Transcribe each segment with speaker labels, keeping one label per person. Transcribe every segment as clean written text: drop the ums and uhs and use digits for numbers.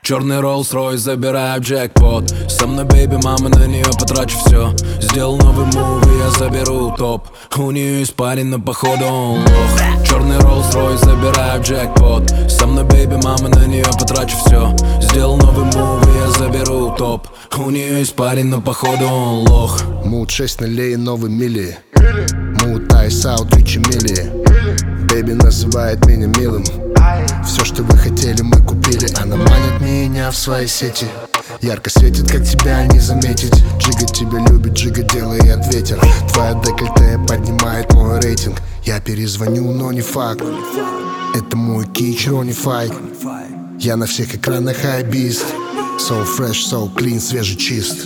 Speaker 1: Черный Rolls-Royce, забираю джекпот. Со мной бейби, мама, на нее потрачу все. Сделал новый мув, и я заберу топ. У нее есть парень, но походу он лох. Черный Rolls-Royce, забираю джекпот. Со мной бейби, мама, на нее потрачу все. Сделал новый мув, и я заберу топ. У нее есть парень, но походу он лох.
Speaker 2: Мут 6 нулей, новый мили. Мут айс аут, Ричи Милли. Бэйби называет меня милым. Все, что вы хотели, мы купили. Она манит меня в свои сети. Ярко светит, как тебя не заметить. Джига тебя любит, Джига делает ветер. Твоя декольте поднимает мой рейтинг. Я перезвоню, но не факт. Это мой кич, Ронни Файк. Я на всех экранах хайбист. So fresh, so clean, свежий чист.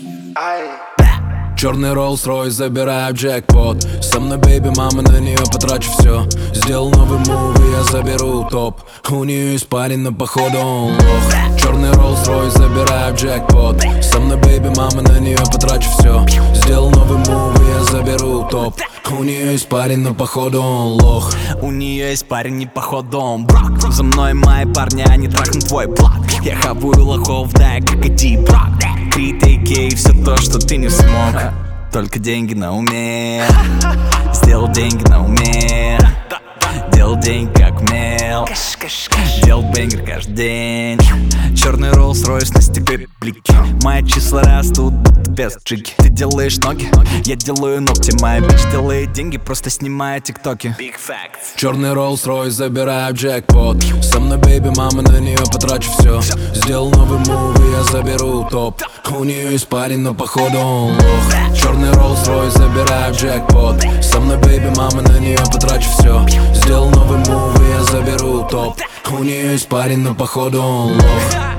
Speaker 1: Черный Rolls-Royce, забираю джекпот. Со мной бейби, мама, на нее потрачу все. Сделал новый мув, и я заберу топ. У нее есть парень, но походу он лох. Черный Rolls-Royce, забираю джекпот. Со мной бейби, мама, на нее потрачу все. Сделал новый мув, и я заберу топ. У нее есть парень, но походу он лох.
Speaker 3: У нее есть парень, не походу он брак. За мной мои парни, они трахнут твой блок. Я хаваю лохов, да, как и Ди-Брок. Критики и все то, что ты не смог. Только деньги на уме. Сделал деньги на уме. Делал деньги как умел. Делал бенгер каждый день. Черный Rolls-Royce на стекле блики. Мои числа растут, будто без джиги. Ты делаешь ноги, я делаю ногти. Моя бич делает деньги, просто снимая тиктоки. Big facts.
Speaker 1: Черный Rolls-Royce, забираю джекпот. Со мной бейби, мама, на нее потрачу все. Сделал новый мув, и я заберу топ. У нее есть парень, но походу он лох. Черный Rolls-Royce, забираю джекпот. Со мной бейби, мама, на нее потрачу все. Сделал новый мув, и я заберу топ. У нее есть парень, но походу он лох.